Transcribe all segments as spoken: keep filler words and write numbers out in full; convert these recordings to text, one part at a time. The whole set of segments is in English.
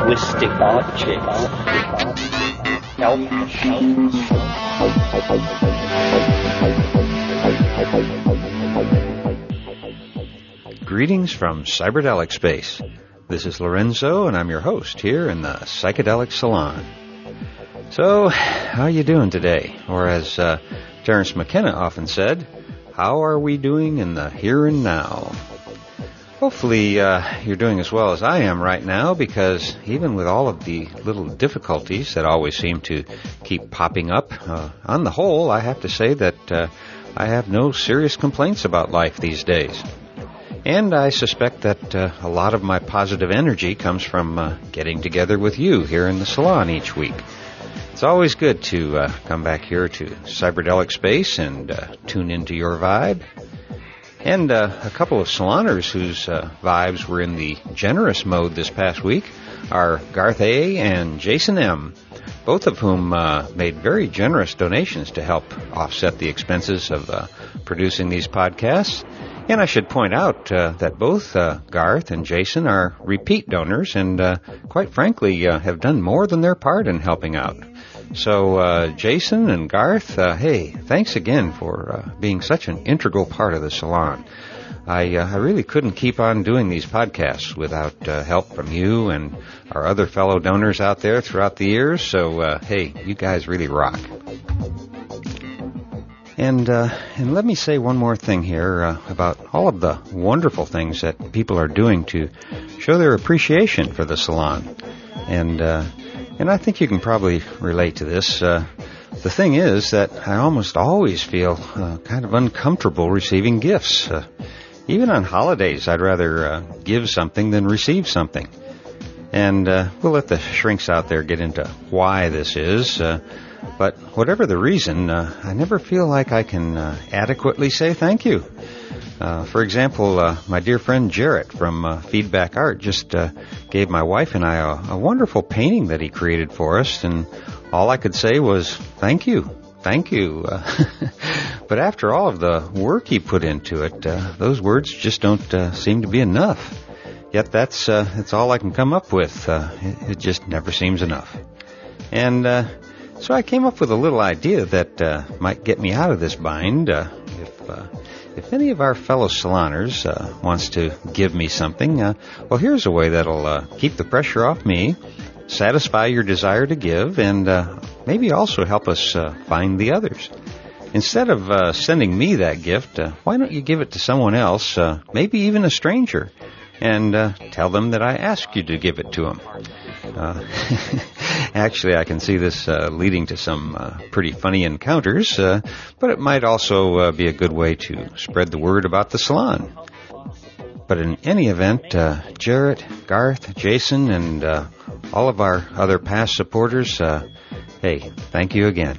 linguistic objects help machines. Greetings from Cyberdelic Space. This is Lorenzo, and I'm your host here in the Psychedelic Salon. So, how are you doing today? Or as uh, Terence McKenna often said, how are we doing in the here and now? Hopefully uh, you're doing as well as I am right now, because even with all of the little difficulties that always seem to keep popping up, uh, on the whole, I have to say that uh, I have no serious complaints about life these days. And I suspect that uh, a lot of my positive energy comes from uh, getting together with you here in the salon each week. It's always good to uh, come back here to Cyberdelic Space and uh, tune into your vibe. And uh, a couple of saloners whose uh, vibes were in the generous mode this past week are Garth A. and Jason M., both of whom uh, made very generous donations to help offset the expenses of uh, producing these podcasts. And I should point out uh, that both uh, Garth and Jason are repeat donors and, uh, quite frankly, uh, have done more than their part in helping out. So, uh, Jason and Garth, uh, hey, thanks again for uh, being such an integral part of the salon. I, uh, I really couldn't keep on doing these podcasts without uh, help from you and our other fellow donors out there throughout the years. So, uh, hey, you guys really rock. And uh, and let me say one more thing here uh, about all of the wonderful things that people are doing to show their appreciation for the salon. And uh, and I think you can probably relate to this. Uh, the thing is that I almost always feel uh, kind of uncomfortable receiving gifts. Uh, even on holidays, I'd rather uh, give something than receive something. And uh, we'll let the shrinks out there get into why this is. Uh, But whatever the reason, uh, I never feel like I can uh, adequately say thank you. Uh, for example, uh, my dear friend Jarrett from uh, Feedback Art just uh, gave my wife and I a, a wonderful painting that he created for us, and all I could say was, thank you, thank you. Uh, but after all of the work he put into it, uh, those words just don't uh, seem to be enough. Yet that's, uh, that's all I can come up with. Uh, it, it just never seems enough. And uh, so I came up with a little idea that uh, might get me out of this bind. Uh, if uh, if any of our fellow saloners uh, wants to give me something, uh, well, here's a way that'll uh, keep the pressure off me, satisfy your desire to give, and uh, maybe also help us uh, find the others. Instead of uh, sending me that gift, uh, why don't you give it to someone else, uh, maybe even a stranger, and uh, tell them that I asked you to give it to them. Uh, actually, I can see this uh, leading to some uh, pretty funny encounters, uh, but it might also uh, be a good way to spread the word about the salon. But in any event, uh, Jarrett, Garth, Jason, and uh, all of our other past supporters, uh, hey, thank you again.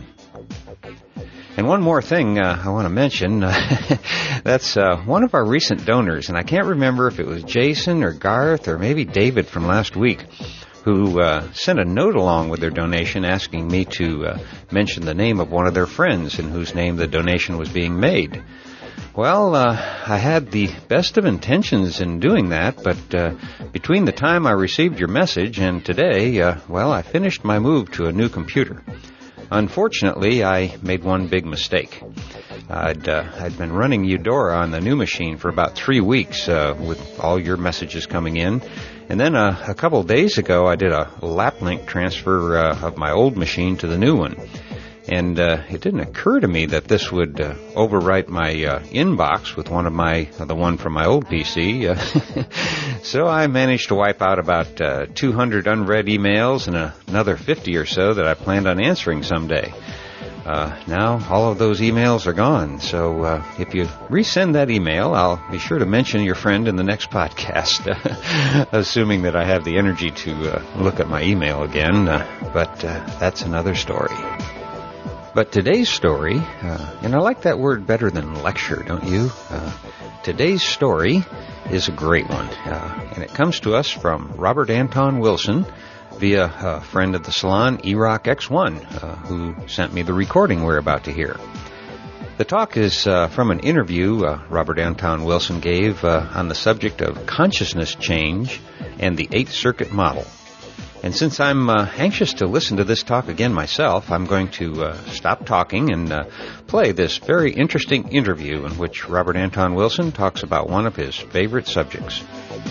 And one more thing uh, I want to mention, uh, that's uh, one of our recent donors, and I can't remember if it was Jason or Garth or maybe David from last week, who uh, sent a note along with their donation asking me to uh, mention the name of one of their friends in whose name the donation was being made. Well, uh, I had the best of intentions in doing that, but uh, between the time I received your message and today, uh, well, I finished my move to a new computer. Unfortunately, I made one big mistake. I'd, uh, I'd been running Eudora on the new machine for about three weeks uh, with all your messages coming in. And then uh, a couple of days ago, I did a lap link transfer uh, of my old machine to the new one. And uh, it didn't occur to me that this would uh, overwrite my uh, inbox with one of my, uh, the one from my old P C. Uh, so I managed to wipe out about uh, two hundred unread emails and uh, another fifty or so that I planned on answering someday. Uh, now all of those emails are gone, so uh, if you resend that email, I'll be sure to mention your friend in the next podcast, assuming that I have the energy to uh, look at my email again, uh, but uh, that's another story. But today's story, uh, and I like that word better than lecture, don't you? Uh, today's story is a great one, uh, and it comes to us from Robert Anton Wilson, via a friend of the salon, E Rock X one, uh, who sent me the recording we're about to hear. The talk is uh, from an interview uh, Robert Anton Wilson gave uh, on the subject of consciousness change and the Eighth Circuit model. And since I'm uh, anxious to listen to this talk again myself, I'm going to uh, stop talking and uh, play this very interesting interview in which Robert Anton Wilson talks about one of his favorite subjects.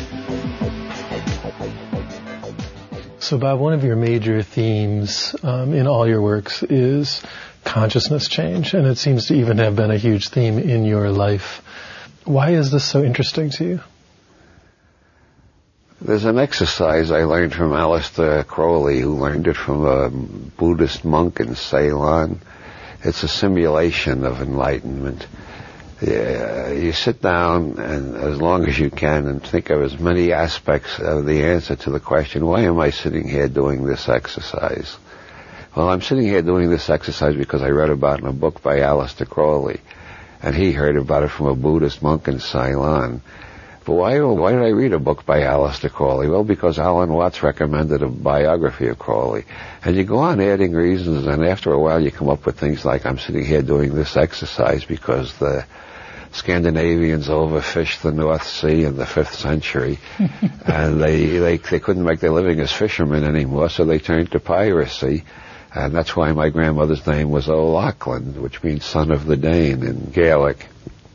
So, Bob, one of your major themes um, in all your works is consciousness change, and it seems to even have been a huge theme in your life. Why is this so interesting to you? There's an exercise I learned from Aleister Crowley, who learned it from a Buddhist monk in Ceylon. It's a simulation of enlightenment. Yeah, you sit down and as long as you can and think of as many aspects of the answer to the question, why am I sitting here doing this exercise? Well, I'm sitting here doing this exercise because I read about it in a book by Aleister Crowley, and he heard about it from a Buddhist monk in Ceylon. But why, why did I read a book by Aleister Crowley? Well, because Alan Watts recommended a biography of Crowley. And you go on adding reasons, and after a while you come up with things like, I'm sitting here doing this exercise because the Scandinavians overfished the North Sea in the fifth century, and they, they they couldn't make their living as fishermen anymore, so they turned to piracy. And that's why my grandmother's name was O'Loughlin, which means son of the Dane in Gaelic.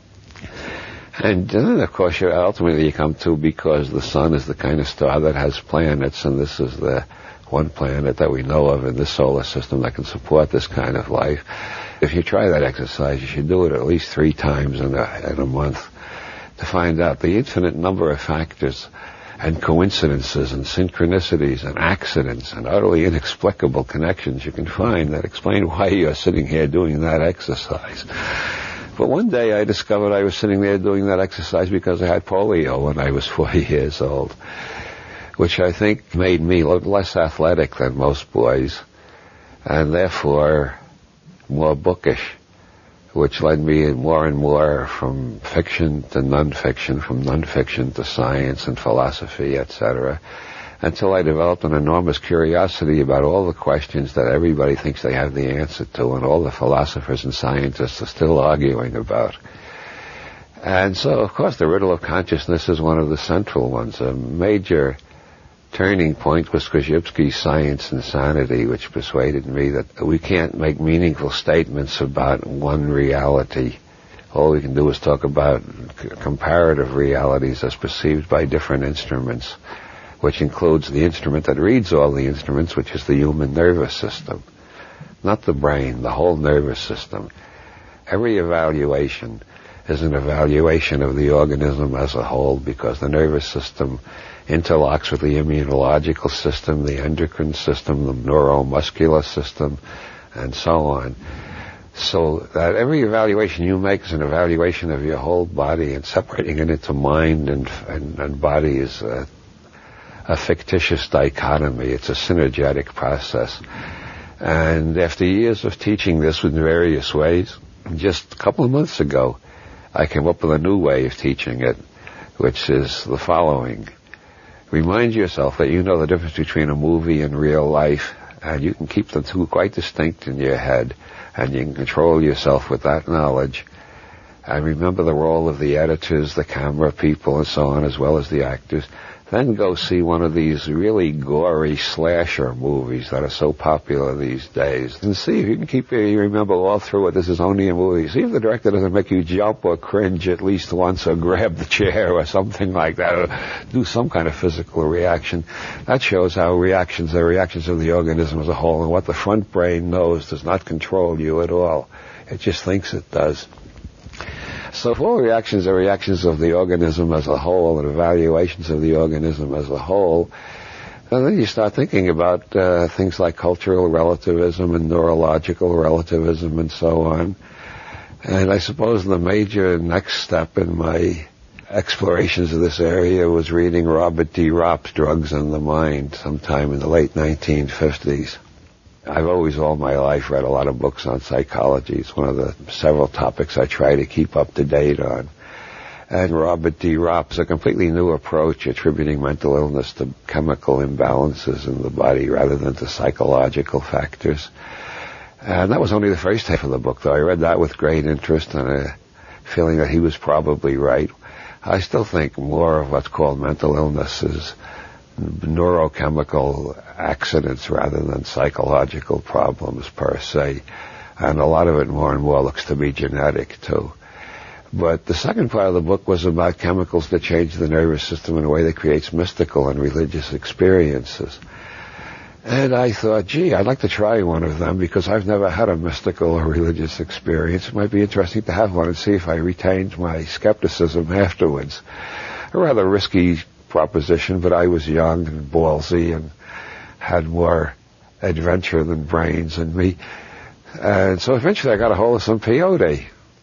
And then, of course, you ultimately you come to because the sun is the kind of star that has planets, and this is the one planet that we know of in this solar system that can support this kind of life. If you try that exercise, you should do it at least three times in a, in a month to find out the infinite number of factors and coincidences and synchronicities and accidents and utterly inexplicable connections you can find that explain why you're sitting here doing that exercise. But one day I discovered I was sitting there doing that exercise because I had polio when I was forty years old, which I think made me look less athletic than most boys, and therefore more bookish, which led me more and more from fiction to nonfiction, from nonfiction to science and philosophy, et cetera, until I developed an enormous curiosity about all the questions that everybody thinks they have the answer to and all the philosophers and scientists are still arguing about. And so, of course, the riddle of consciousness is one of the central ones. A major turning point was Krzyzewski's Science and Sanity, which persuaded me that we can't make meaningful statements about one reality. All we can do is talk about c- comparative realities as perceived by different instruments, which includes the instrument that reads all the instruments, which is the human nervous system. Not the brain, the whole nervous system. Every evaluation is an evaluation of the organism as a whole, because the nervous system interlocks with the immunological system, the endocrine system, the neuromuscular system, and so on. So that every evaluation you make is an evaluation of your whole body, and separating it into mind and, and, and body is a, a fictitious dichotomy. It's a synergetic process. And after years of teaching this in various ways, just a couple of months ago, I came up with a new way of teaching it, which is the following. Remind yourself that you know the difference between a movie and real life, and you can keep the two quite distinct in your head, and you can control yourself with that knowledge. And remember the role of the editors, the camera people, and so on, as well as the actors. Then go see one of these really gory slasher movies that are so popular these days, and see if you can keep you remember all through it. This is only a movie. See if the director doesn't make you jump or cringe at least once, or grab the chair or something like that, or do some kind of physical reaction. That shows how reactions are reactions of the organism as a whole, and what the front brain knows does not control you at all. It just thinks it does. So if all reactions are reactions of the organism as a whole and evaluations of the organism as a whole, and then you start thinking about uh, things like cultural relativism and neurological relativism and so on. And I suppose the major next step in my explorations of this area was reading Robert D. Ropp's Drugs and the Mind sometime in the late nineteen fifties. I've always, all my life, read a lot of books on psychology. It's one of the several topics I try to keep up to date on. And Robert D. Ropp's a completely new approach, attributing mental illness to chemical imbalances in the body rather than to psychological factors. And that was only the first half of the book, though. I read that with great interest and a feeling that he was probably right. I still think more of what's called mental illness is neurochemical accidents rather than psychological problems per se. And a lot of it more and more looks to be genetic too. But the second part of the book was about chemicals that change the nervous system in a way that creates mystical and religious experiences. And I thought, gee, I'd like to try one of them because I've never had a mystical or religious experience. It might be interesting to have one and see if I retained my skepticism afterwards. A rather risky proposition, but I was young and ballsy and had more adventure than brains in me. And so eventually I got a hold of some peyote.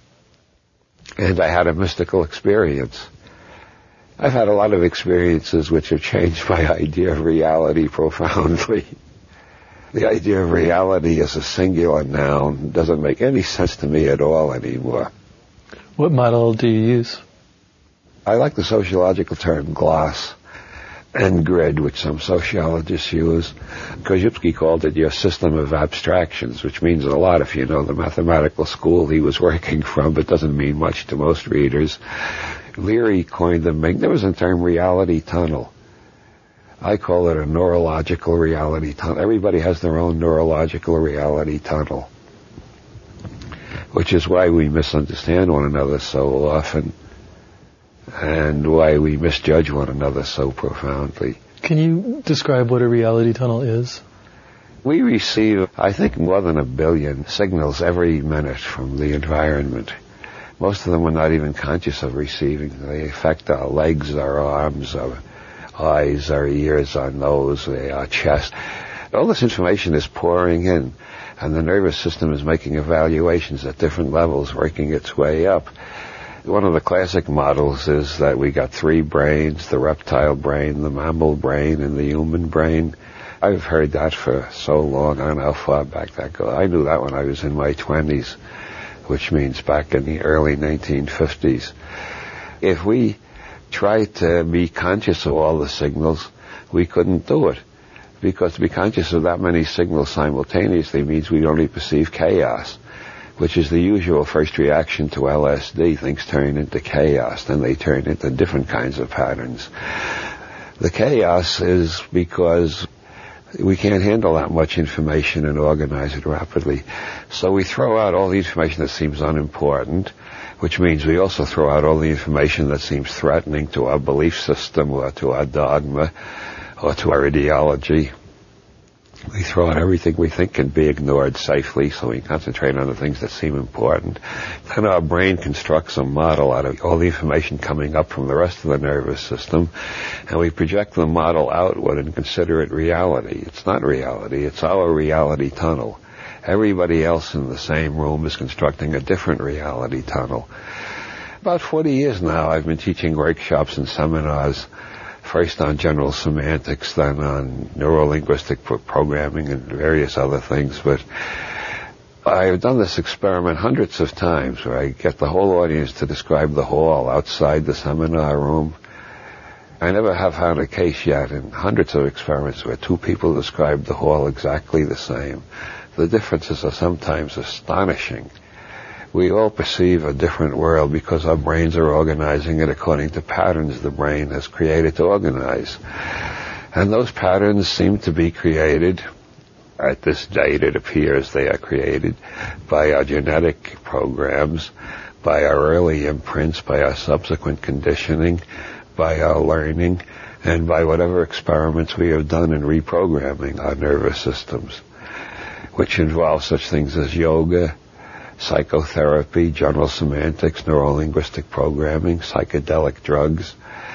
And I had a mystical experience. I've had a lot of experiences which have changed my idea of reality profoundly. The idea of reality as a singular noun doesn't make any sense to me at all anymore. What model do you use? I like the sociological term gloss and grid, which some sociologists use. Korzybski called it your system of abstractions, which means a lot if you know the mathematical school he was working from, but doesn't mean much to most readers. Leary coined the magnificent term reality tunnel. I call it a neurological reality tunnel. Everybody has their own neurological reality tunnel, which is why we misunderstand one another so often and why we misjudge one another so profoundly. Can you describe what a reality tunnel is? We receive, I think, more than a billion signals every minute from the environment. Most of them we're not even conscious of receiving. They affect our legs, our arms, our eyes, our ears, our nose, our chest. All this information is pouring in, and the nervous system is making evaluations at different levels, working its way up. One of the classic models is that we got three brains, the reptile brain, the mammal brain, and the human brain. I've heard that for so long. I don't know how far back that goes. I knew that when I was in my twenties, which means back in the early nineteen fifties. If we tried to be conscious of all the signals, we couldn't do it. Because to be conscious of that many signals simultaneously means we only perceive chaos, which is the usual first reaction to L S D. Things turn into chaos, then they turn into different kinds of patterns. The chaos is because we can't handle that much information and organize it rapidly. So we throw out all the information that seems unimportant, which means we also throw out all the information that seems threatening to our belief system or to our dogma or to our ideology. We throw out everything we think can be ignored safely, so we concentrate on the things that seem important. Then our brain constructs a model out of all the information coming up from the rest of the nervous system, and we project the model outward and consider it reality. It's not reality, it's our reality tunnel. Everybody else in the same room is constructing a different reality tunnel. About forty years now, I've been teaching workshops and seminars, first on general semantics, then on neuro-linguistic pro- programming and various other things. But I've done this experiment hundreds of times where I get the whole audience to describe the hall outside the seminar room. I never have found a case yet in hundreds of experiments where two people describe the hall exactly the same. The differences are sometimes astonishing. We all perceive a different world because our brains are organizing it according to patterns the brain has created to organize. And those patterns seem to be created, at this date it appears they are created, by our genetic programs, by our early imprints, by our subsequent conditioning, by our learning, and by whatever experiments we have done in reprogramming our nervous systems, which involve such things as yoga, psychotherapy, general semantics, neuro-linguistic programming, psychedelic drugs,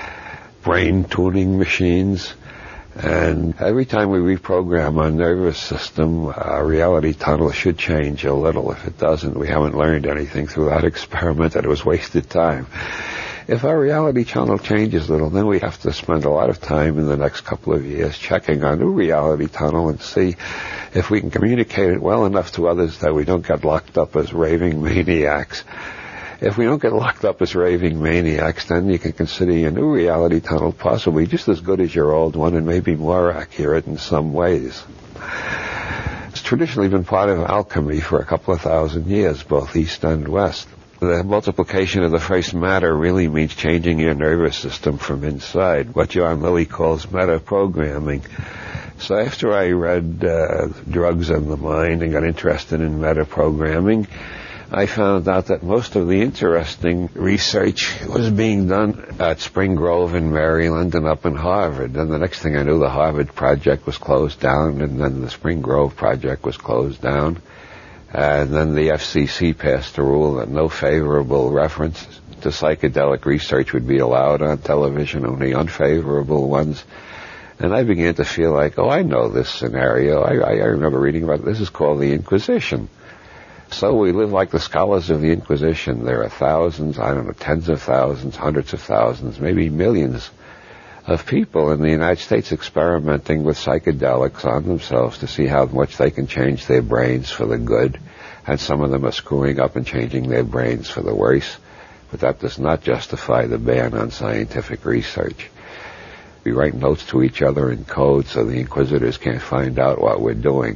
brain tuning machines. And every time we reprogram our nervous system, our reality tunnel should change a little. If it doesn't, we haven't learned anything through that experiment, and it was wasted time. If our reality tunnel changes a little, then we have to spend a lot of time in the next couple of years checking our new reality tunnel and see if we can communicate it well enough to others that we don't get locked up as raving maniacs. If we don't get locked up as raving maniacs, then you can consider your new reality tunnel possibly just as good as your old one and maybe more accurate in some ways. It's traditionally been part of alchemy for a couple of thousand years, both East and West. The multiplication of the first matter really means changing your nervous system from inside, what John Lilly calls metaprogramming. So after I read uh, Drugs and the Mind and got interested in metaprogramming, I found out that most of the interesting research was being done at Spring Grove in Maryland and up in Harvard. And the next thing I knew, the Harvard project was closed down, and then the Spring Grove project was closed down. And then the F C C passed a rule that no favorable reference to psychedelic research would be allowed on television, only unfavorable ones. And I began to feel like, oh, I know this scenario. I, I remember reading about it. This is called the Inquisition. So we live like the scholars of the Inquisition. There are thousands, I don't know, tens of thousands, hundreds of thousands, maybe millions of people in the United States experimenting with psychedelics on themselves to see how much they can change their brains for the good. And some of them are screwing up and changing their brains for the worse. But that does not justify the ban on scientific research. We write notes to each other in code so the inquisitors can't find out what we're doing.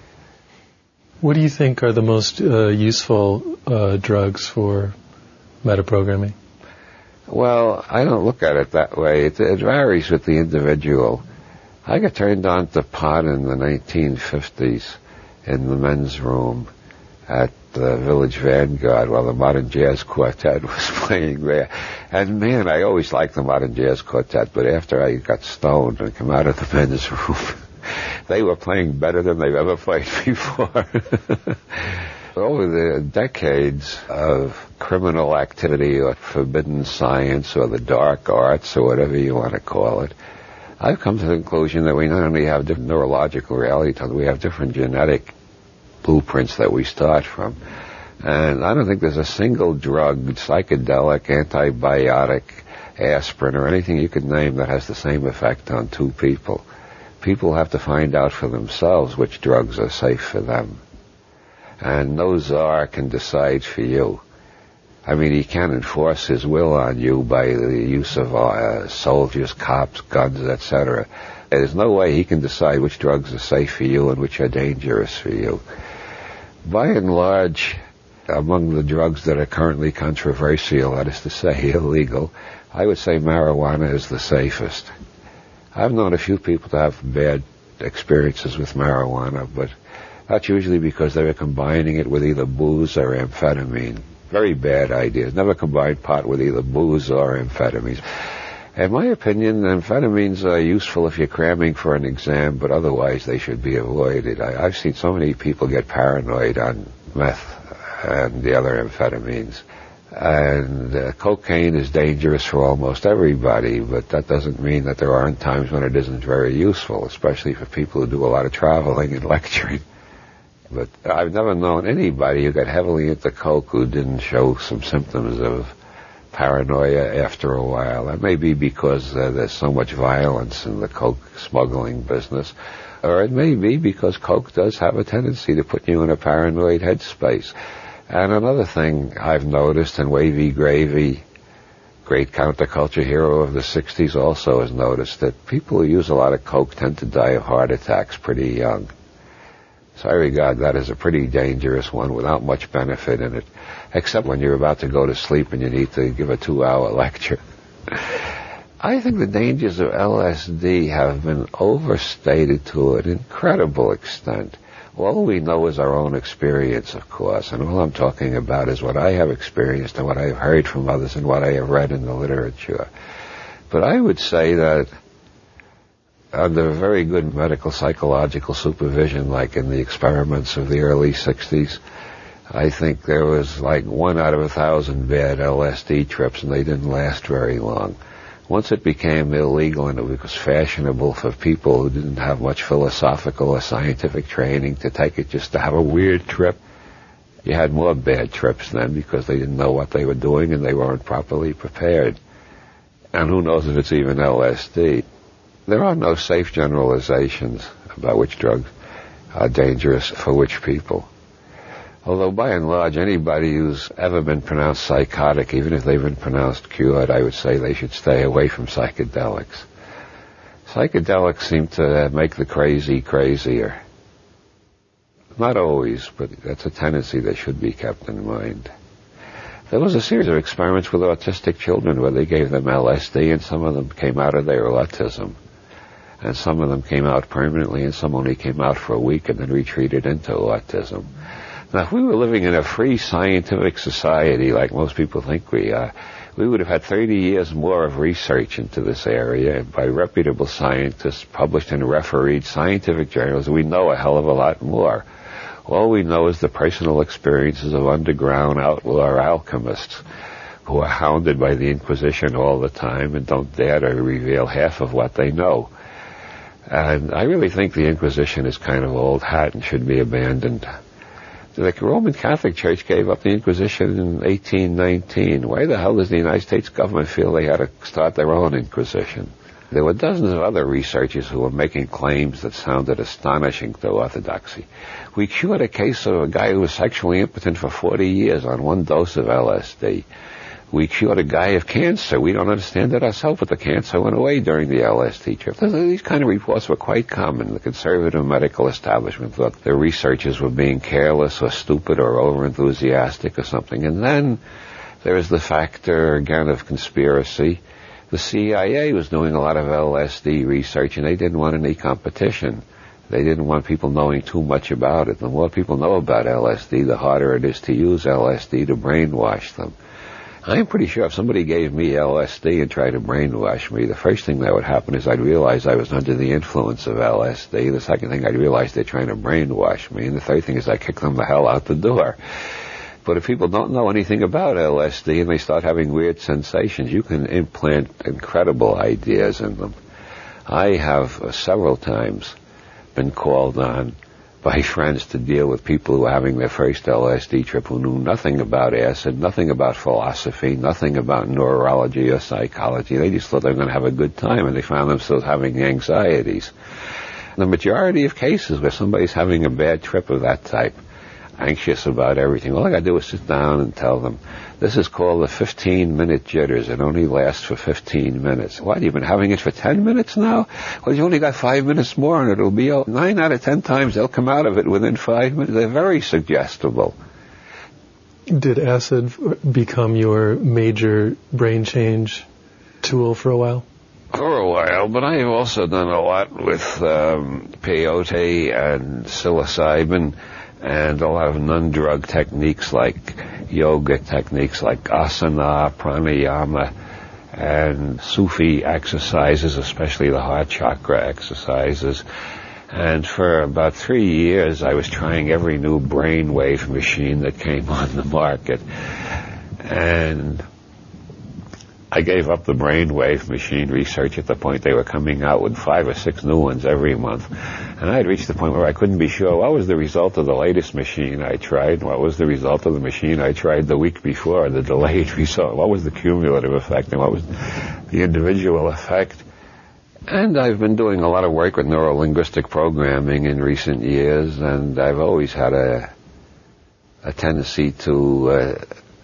What do you think are the most uh, useful uh, drugs for metaprogramming? Well, I don't look at it that way. It, it varies with the individual. I got turned on to pot in the nineteen fifties in the men's room at the Village Vanguard while the Modern Jazz Quartet was playing there. And man, I always liked the Modern Jazz Quartet, but after I got stoned and come out of the men's room, they were playing better than they've ever played before. Over the decades of criminal activity or forbidden science or the dark arts or whatever you want to call it, I've come to the conclusion that we not only have different neurological reality, we have different genetic blueprints that we start from. And I don't think there's a single drug, psychedelic, antibiotic, aspirin, or anything you could name that has the same effect on two people. People have to find out for themselves which drugs are safe for them. And no czar can decide for you. I mean, he can't enforce his will on you by the use of uh, soldiers, cops, guns, et cetera. There's no way he can decide which drugs are safe for you and which are dangerous for you. By and large, among the drugs that are currently controversial, that is to say illegal, I would say marijuana is the safest. I've known a few people to have bad experiences with marijuana, but that's usually because they were combining it with either booze or amphetamine. Very bad ideas. Never combine pot with either booze or amphetamines. In my opinion, amphetamines are useful if you're cramming for an exam, but otherwise they should be avoided. I, I've seen so many people get paranoid on meth and the other amphetamines. And uh, cocaine is dangerous for almost everybody, but that doesn't mean that there aren't times when it isn't very useful, especially for people who do a lot of traveling and lecturing. But I've never known anybody who got heavily into coke who didn't show some symptoms of paranoia after a while. That may be because uh, there's so much violence in the coke smuggling business, or it may be because coke does have a tendency to put you in a paranoid headspace. And another thing I've noticed, and Wavy Gravy, great counterculture hero of the sixties, also has noticed that people who use a lot of coke tend to die of heart attacks pretty young. So I regard that as a pretty dangerous one without much benefit in it, except when you're about to go to sleep and you need to give a two-hour lecture. I think the dangers of L S D have been overstated to an incredible extent. All we know is our own experience, of course, and all I'm talking about is what I have experienced and what I have heard from others and what I have read in the literature. But I would say that under very good medical psychological supervision, like in the experiments of the early sixties, I think there was like one out of a thousand bad L S D trips, and they didn't last very long. Once it became illegal and it was fashionable for people who didn't have much philosophical or scientific training to take it just to have a weird trip, you had more bad trips then because they didn't know what they were doing and they weren't properly prepared. And who knows if it's even L S D. There are no safe generalizations about which drugs are dangerous for which people. Although by and large, anybody who's ever been pronounced psychotic, even if they've been pronounced cured, I would say they should stay away from psychedelics. Psychedelics seem to make the crazy crazier. Not always, but that's a tendency that should be kept in mind. There was a series of experiments with autistic children where they gave them L S D, and some of them came out of their autism. And some of them came out permanently, and some only came out for a week and then retreated into autism. Now, if we were living in a free scientific society, like most people think we are, we would have had thirty years more of research into this area by reputable scientists published in refereed scientific journals. We know a hell of a lot more. All we know is the personal experiences of underground outlaw alchemists who are hounded by the Inquisition all the time and don't dare to reveal half of what they know. And I really think the Inquisition is kind of old hat and should be abandoned. The Roman Catholic Church gave up the Inquisition in eighteen nineteen. Why the hell does the United States government feel they had to start their own Inquisition? There were dozens of other researchers who were making claims that sounded astonishing to orthodoxy. We cured a case of a guy who was sexually impotent for forty years on one dose of L S D. We cured a guy of cancer. We don't understand it ourselves, but the cancer went away during the L S D trip. These kind of reports were quite common. The conservative medical establishment thought the researchers were being careless or stupid or over-enthusiastic or something. And then there is the factor, again, of conspiracy. The C I A was doing a lot of L S D research, and they didn't want any competition. They didn't want people knowing too much about it. The more people know about L S D, the harder it is to use L S D to brainwash them. I'm pretty sure if somebody gave me L S D and tried to brainwash me, the first thing that would happen is I'd realize I was under the influence of L S D. The second thing, I'd realize they're trying to brainwash me. And the third thing is I'd kick them the hell out the door. But if people don't know anything about L S D and they start having weird sensations, you can implant incredible ideas in them. I have uh, several times been called on by friends to deal with people who are having their first L S D trip who knew nothing about acid, nothing about philosophy, nothing about neurology or psychology. They just thought they were going to have a good time, and they found themselves having anxieties. The majority of cases where somebody's having a bad trip of that type, anxious about everything, all I got to do is sit down and tell them, this is called the fifteen-minute jitters. It only lasts for fifteen minutes. What, you've been having it for ten minutes now? Well, you only got five minutes more, and it'll be nine out of ten times they'll come out of it within five minutes. They're very suggestible. Did acid become your major brain change tool for a while? For a while, but I have also done a lot with um, peyote and psilocybin, and a lot of non-drug techniques like yoga techniques like asana, pranayama, and Sufi exercises, especially the heart chakra exercises. And for about three years, I was trying every new brainwave machine that came on the market. And I gave up the brainwave machine research at the point they were coming out with five or six new ones every month. And I had reached the point where I couldn't be sure what was the result of the latest machine I tried, what was the result of the machine I tried the week before, the delayed result, what was the cumulative effect, and what was the individual effect. And I've been doing a lot of work with neuro-linguistic programming in recent years, and I've always had a, a tendency to uh,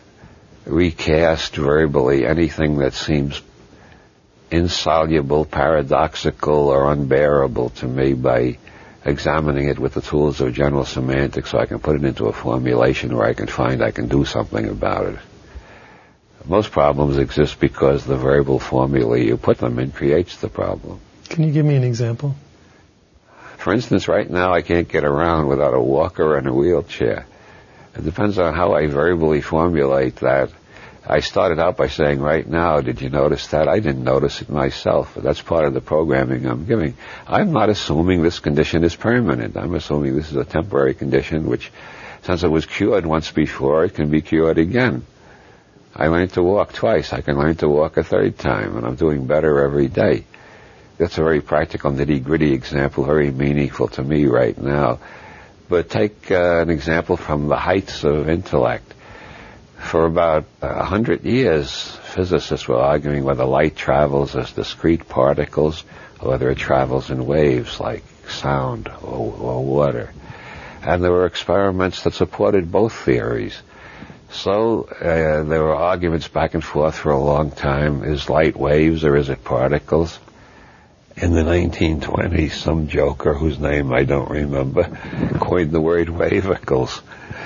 recast verbally anything that seems insoluble, paradoxical, or unbearable to me by examining it with the tools of general semantics so I can put it into a formulation where I can find I can do something about it. Most problems exist because the verbal formula you put them in creates the problem. Can you give me an example? For instance, right now I can't get around without a walker and a wheelchair. It depends on how I verbally formulate that. I started out by saying, right now, did you notice that? I didn't notice it myself. That's part of the programming I'm giving. I'm not assuming this condition is permanent. I'm assuming this is a temporary condition which, since it was cured once before, it can be cured again. I learned to walk twice. I can learn to walk a third time, and I'm doing better every day. That's a very practical, nitty-gritty example, very meaningful to me right now. But take uh, an example from the heights of intellect. For about a hundred years, physicists were arguing whether light travels as discrete particles or whether it travels in waves like sound or, or water. And there were experiments that supported both theories. So uh, there were arguments back and forth for a long time. Is light waves or is it particles? In the nineteen twenties, some joker whose name I don't remember coined the word wavicles.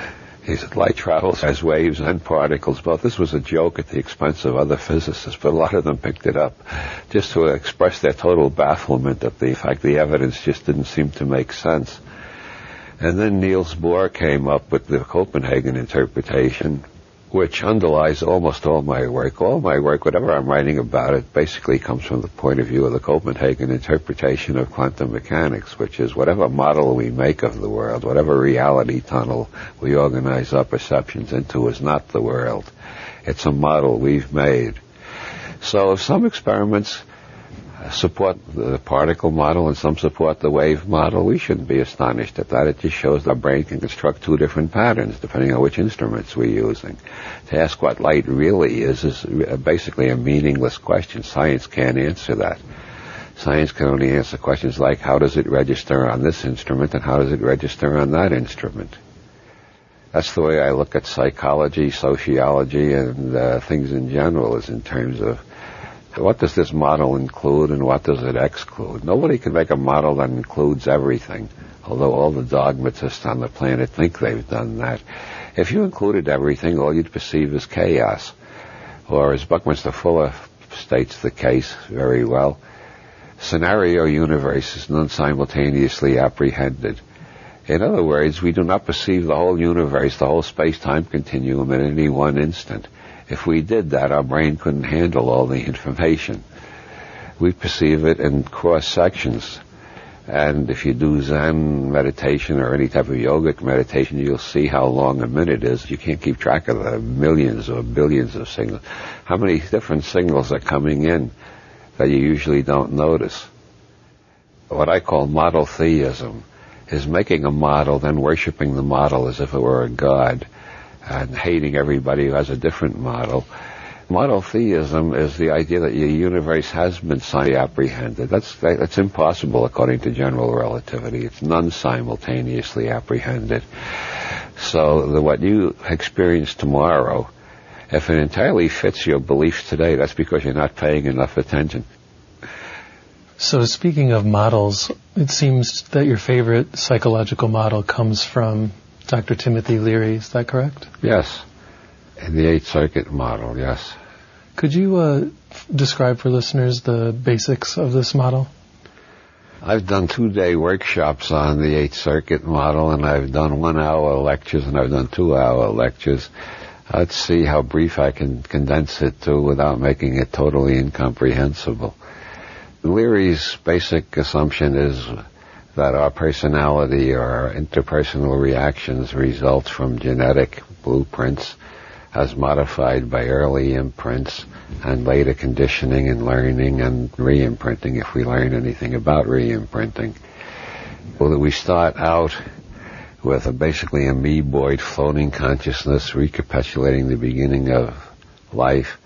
He said light travels as waves and particles. Both this was a joke at the expense of other physicists, but a lot of them picked it up just to express their total bafflement at the fact the evidence just didn't seem to make sense. And then Niels Bohr came up with the Copenhagen interpretation, which underlies almost all my work. All my work, whatever I'm writing about it, basically comes from the point of view of the Copenhagen interpretation of quantum mechanics, which is whatever model we make of the world, whatever reality tunnel we organize our perceptions into is not the world. It's a model we've made. So if some experiments support the particle model and some support the wave model, we shouldn't be astonished at that. It just shows our brain can construct two different patterns depending on which instruments we're using. To ask what light really is is basically a meaningless question. Science can't answer that. Science can only answer questions like how does it register on this instrument and how does it register on that instrument. That's the way I look at psychology, sociology, and uh, things in general, is in terms of what does this model include and what does it exclude? Nobody can make a model that includes everything, although all the dogmatists on the planet think they've done that. If you included everything, all you'd perceive is chaos. Or as Buckminster Fuller states the case very well, scenario universe is non-simultaneously apprehended. In other words, we do not perceive the whole universe, the whole space-time continuum at any one instant. If we did that, our brain couldn't handle all the information. We perceive it in cross-sections. And if you do Zen meditation or any type of yogic meditation, you'll see how long a minute is. You can't keep track of the millions or billions of signals. How many different signals are coming in that you usually don't notice? What I call model theism is making a model, then worshiping the model as if it were a god, and hating everybody who has a different model. Model theism is the idea that your universe has been apprehended. That's that's impossible according to general relativity. It's non-simultaneously apprehended. So the, what you experience tomorrow, if it entirely fits your beliefs today, that's because you're not paying enough attention. So speaking of models, it seems that your favorite psychological model comes from Doctor Timothy Leary, is that correct? Yes. In the Eighth Circuit model, yes. Could you uh, f- describe for listeners the basics of this model? I've done two-day workshops on the Eighth Circuit model, and I've done one-hour lectures, and I've done two-hour lectures. Let's see how brief I can condense it to without making it totally incomprehensible. Leary's basic assumption is that our personality or our interpersonal reactions result from genetic blueprints as modified by early imprints and later conditioning and learning and re-imprinting, if we learn anything about re-imprinting. Well, that we start out with a basically amoeboid floating consciousness recapitulating the beginning of life,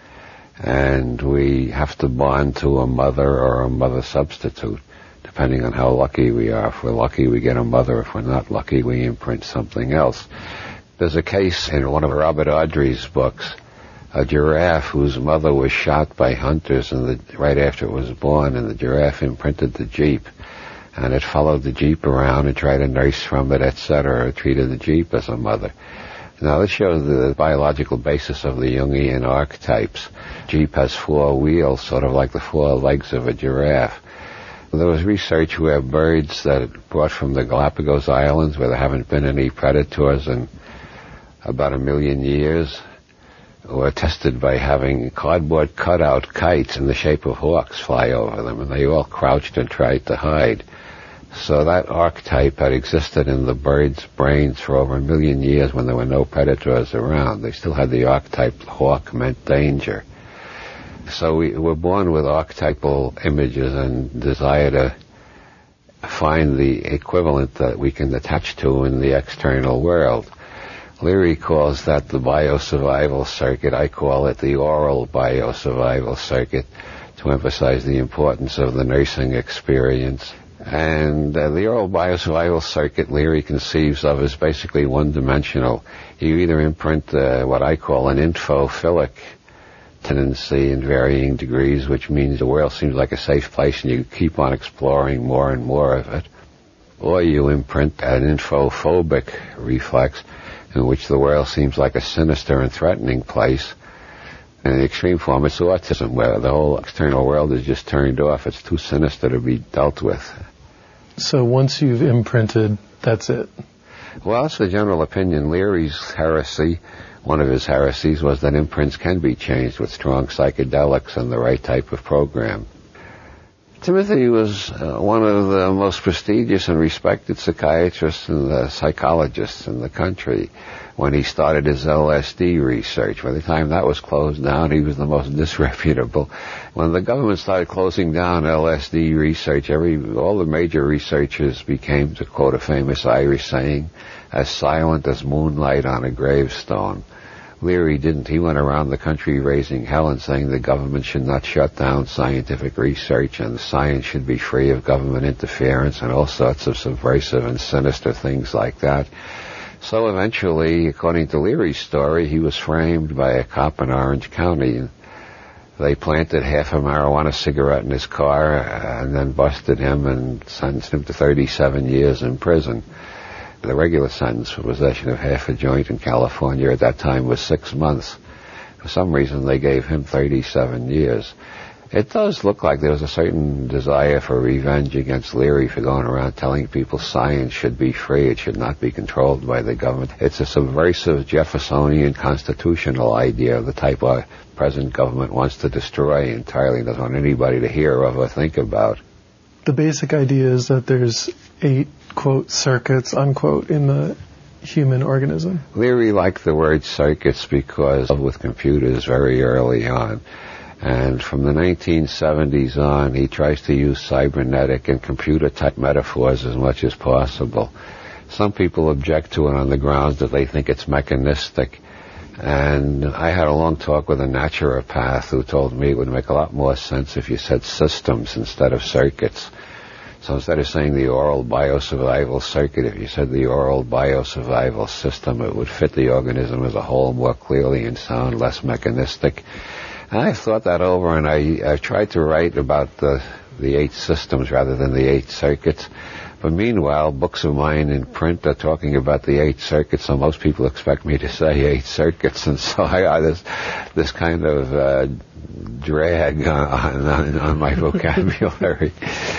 and we have to bond to a mother or a mother substitute, depending on how lucky we are. If we're lucky, we get a mother. If we're not lucky, we imprint something else. There's a case in one of Robert Audrey's books, a giraffe whose mother was shot by hunters and the, right after it was born, and the giraffe imprinted the jeep, and it followed the jeep around and tried to nurse from it, et cetera, or treated the jeep as a mother. Now, this shows the biological basis of the Jungian archetypes. Jeep has four wheels, sort of like the four legs of a giraffe. There was research where birds that are brought from the Galapagos Islands, where there haven't been any predators in about a million years, were tested by having cardboard cutout kites in the shape of hawks fly over them, and they all crouched and tried to hide. So that archetype had existed in the birds' brains for over a million years when there were no predators around. They still had the archetype hawk meant danger. So we were born with archetypal images and desire to find the equivalent that we can attach to in the external world. Leary calls that the biosurvival circuit. I call it the oral biosurvival circuit, to emphasize the importance of the nursing experience. And uh, the oral biosurvival circuit Leary conceives of as basically one-dimensional. You either imprint uh, what I call an infophilic tendency in varying degrees, which means the world seems like a safe place and you keep on exploring more and more of it, or you imprint an infophobic reflex, in which the world seems like a sinister and threatening place. In the extreme form, it's autism, where the whole external world is just turned off. It's too sinister to be dealt with. So once you've imprinted, that's it? Well, that's the general opinion. Leary's heresy, one of his heresies, was that imprints can be changed with strong psychedelics and the right type of program. Timothy was uh, one of the most prestigious and respected psychiatrists and uh, psychologists in the country when he started his L S D research. By the time that was closed down, he was the most disreputable. When the government started closing down L S D research, every all the major researchers became, to quote a famous Irish saying, as silent as moonlight on a gravestone. Leary didn't. He went around the country raising hell and saying the government should not shut down scientific research and science should be free of government interference and all sorts of subversive and sinister things like that. So eventually, according to Leary's story, he was framed by a cop in Orange County. They planted half a marijuana cigarette in his car and then busted him and sentenced him to thirty-seven years in prison. The regular sentence for possession of half a joint in California at that time was six months. For some reason, they gave him thirty-seven years. It does look like there was a certain desire for revenge against Leary for going around telling people science should be free, it should not be controlled by the government. It's a subversive Jeffersonian constitutional idea of the type our present government wants to destroy entirely, doesn't want anybody to hear of or think about. The basic idea is that there's eight, quote, circuits, unquote, in the human organism. Leary liked the word circuits because of with computers very early on. And from the nineteen seventies on, he tries to use cybernetic and computer-type metaphors as much as possible. Some people object to it on the grounds that they think it's mechanistic. And I had a long talk with a naturopath who told me it would make a lot more sense if you said systems instead of circuits. So instead of saying the oral biosurvival circuit, if you said the oral biosurvival system, it would fit the organism as a whole more clearly and sound less mechanistic. And I thought that over, and I, I tried to write about the, the eight systems rather than the eight circuits. But meanwhile, books of mine in print are talking about the eight circuits, so most people expect me to say eight circuits, and so I got this, this kind of uh, drag on, on, on my vocabulary.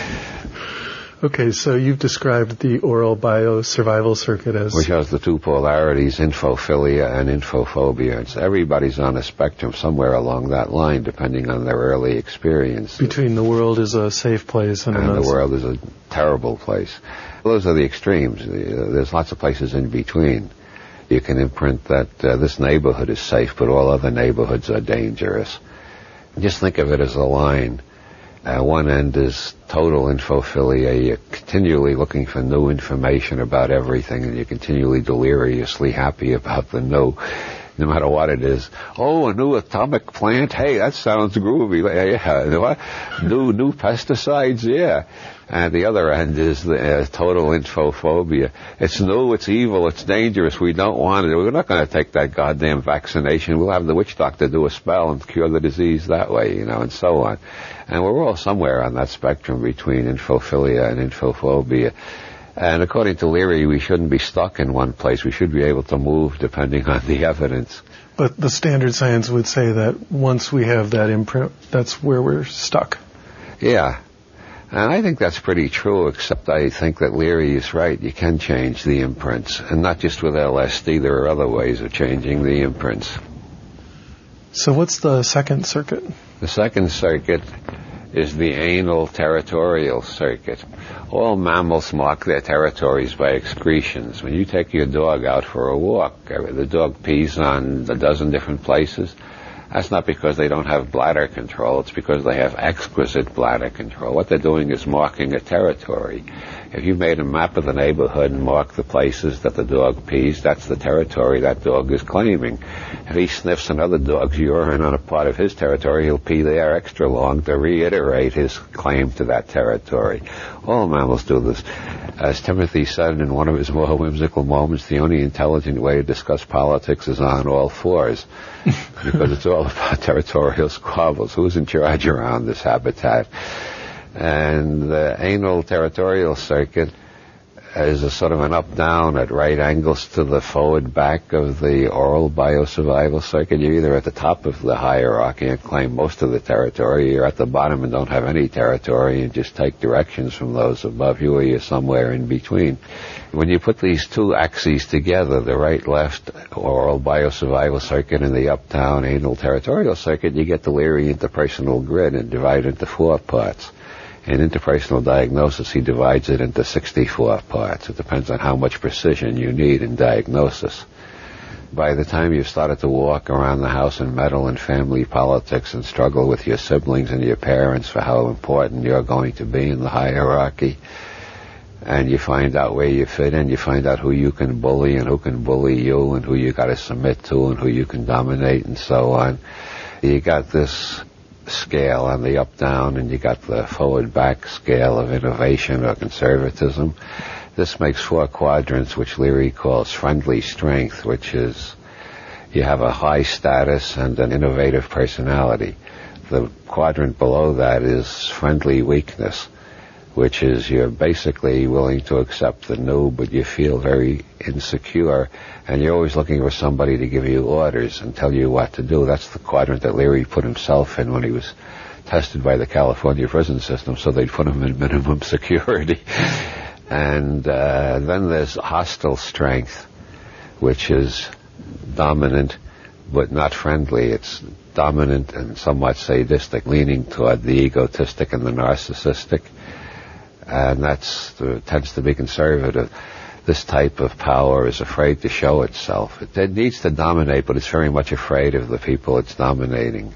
Okay, so you've described the oral biosurvival circuit as... Which has the two polarities, infophilia and infophobia. It's everybody's on a spectrum somewhere along that line, depending on their early experience. Between the world is a safe place and... And the world is a terrible place. Those are the extremes. There's lots of places in between. You can imprint that uh, this neighborhood is safe, but all other neighborhoods are dangerous. Just think of it as a line. Uh, one end is total infophilia. You're continually looking for new information about everything, and you're continually deliriously happy about the new, no matter what it is. Oh, a new atomic plant? Hey, that sounds groovy. Yeah, what? new new pesticides? Yeah. And the other end is the uh, total infophobia. It's new, it's evil, it's dangerous, we don't want it. We're not going to take that goddamn vaccination. We'll have the witch doctor do a spell and cure the disease that way, you know, and so on. And we're all somewhere on that spectrum between infophilia and infophobia. And according to Leary, we shouldn't be stuck in one place. We should be able to move depending on the evidence. But the standard science would say that once we have that imprint, that's where we're stuck. Yeah. And I think that's pretty true, except I think that Leary is right. You can change the imprints. And not just with L S D. There are other ways of changing the imprints. So what's the second circuit? The second circuit is the anal territorial circuit. All mammals mark their territories by excretions. When you take your dog out for a walk, the dog pees on a dozen different places. That's not because they don't have bladder control. It's because they have exquisite bladder control. What they're doing is marking a territory. If you made a map of the neighborhood and marked the places that the dog pees, that's the territory that dog is claiming. If he sniffs another dog's urine on a part of his territory, he'll pee there extra long to reiterate his claim to that territory. All mammals do this. As Timothy said in one of his more whimsical moments, the only intelligent way to discuss politics is on all fours, because it's all about territorial squabbles. Who's in charge around this habitat? And the anal territorial circuit is a sort of an up-down at right angles to the forward-back of the oral biosurvival circuit. You're either at the top of the hierarchy and claim most of the territory, you're at the bottom and don't have any territory and just take directions from those above you, or you're somewhere in between. When you put these two axes together, the right-left oral biosurvival circuit and the up-down anal territorial circuit, you get the Leary interpersonal grid and divide it into four parts. In interpersonal diagnosis, he divides it into sixty-four parts. It depends on how much precision you need in diagnosis. By the time you've started to walk around the house and meddle in family politics and struggle with your siblings and your parents for how important you're going to be in the hierarchy, and you find out where you fit in, you find out who you can bully and who can bully you and who you got to submit to and who you can dominate and so on, you got this scale on the up-down, and you got the forward-back scale of innovation or conservatism. This makes four quadrants, which Leary calls friendly strength, which is you have a high status and an innovative personality. The quadrant below that is friendly weakness, which is you're basically willing to accept the new, but you feel very insecure, and you're always looking for somebody to give you orders and tell you what to do. That's the quadrant that Leary put himself in when he was tested by the California prison system, so they'd put him in minimum security. And uh, then there's hostile strength, which is dominant but not friendly. It's dominant and somewhat sadistic, leaning toward the egotistic and the narcissistic. And that's uh, tends to be conservative. This type of power is afraid to show itself. It, it needs to dominate, but it's very much afraid of the people it's dominating.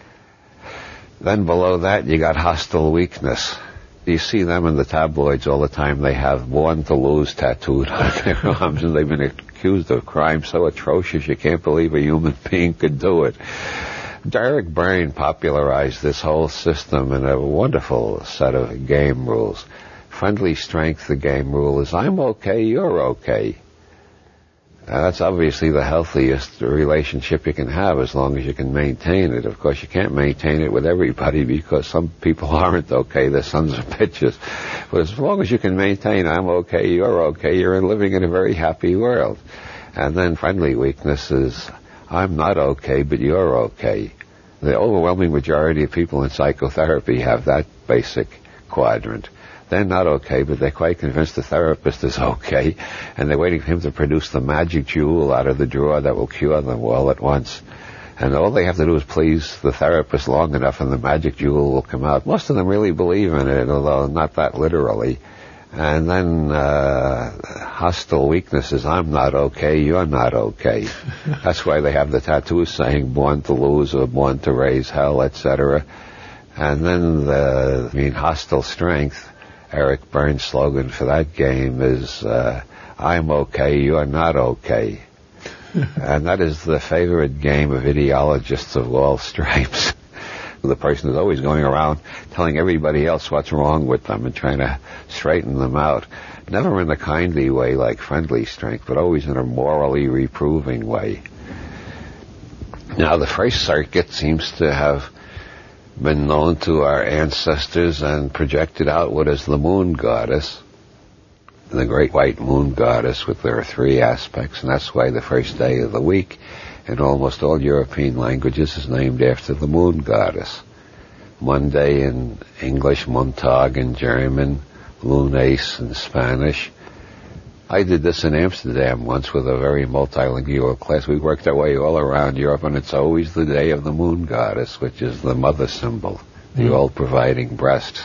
Then below that, you got hostile weakness. You see them in the tabloids all the time. They have "born to lose" tattooed on their arms, and they've been accused of crimes so atrocious you can't believe a human being could do it. Derek Byrne popularized this whole system in a wonderful set of game rules. Friendly strength, the game rule is, I'm okay, you're okay. Now, that's obviously the healthiest relationship you can have as long as you can maintain it. Of course, you can't maintain it with everybody because some people aren't okay. They're sons of bitches. But as long as you can maintain, I'm okay, you're okay, you're living in a very happy world. And then friendly weakness is, I'm not okay, but you're okay. The overwhelming majority of people in psychotherapy have that basic quadrant. They're not okay, but they're quite convinced the therapist is okay, and they're waiting for him to produce the magic jewel out of the drawer that will cure them all at once. And all they have to do is please the therapist long enough, and the magic jewel will come out. Most of them really believe in it, although not that literally. And then uh, hostile weakness is, I'm not okay, you're not okay. That's why they have the tattoos saying born to lose or born to raise hell, et cetera. And then the, I mean, hostile strength, Eric Byrne's slogan for that game is, uh, I'm okay, you're not okay. And that is the favorite game of ideologists of all stripes. The person is always going around telling everybody else what's wrong with them and trying to straighten them out. Never in a kindly way like friendly strength, but always in a morally reproving way. Now, the first circuit seems to have been known to our ancestors and projected outward as the moon goddess, the great white moon goddess, with their three aspects, and that's why the first day of the week in almost all European languages is named after the moon goddess. Monday in English, Montag in German, Lunes in Spanish. I did this in Amsterdam once with a very multilingual class. We worked our way all around Europe, and it's always the day of the moon goddess, which is the mother symbol, the mm. all-providing breast.